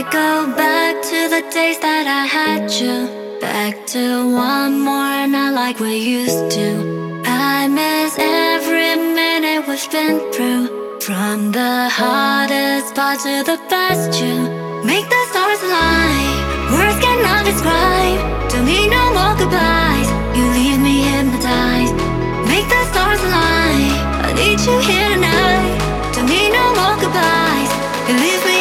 go back to the days that I had you. Back to one more night like we used to. I miss every minute we've been through. From the hardest part to the best you. Make the stars align. Words cannot describe. Don't need no more goodbyes. You leave me hypnotized. Make the stars align. I need you here tonight. Don't need no more goodbyes. You leave me